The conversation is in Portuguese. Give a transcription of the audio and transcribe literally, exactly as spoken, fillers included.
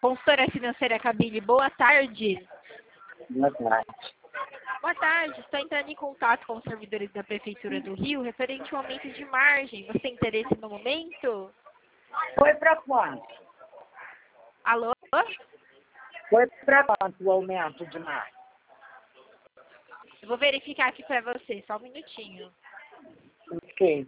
Consultora financeira Cabile, boa tarde. Boa tarde. Boa tarde, estou entrando em contato com os servidores da Prefeitura do Rio referente ao aumento de margem. Você tem interesse no momento? Foi para quanto? Alô? Foi para quanto o aumento de margem? Eu vou verificar aqui para você, só um minutinho. Ok.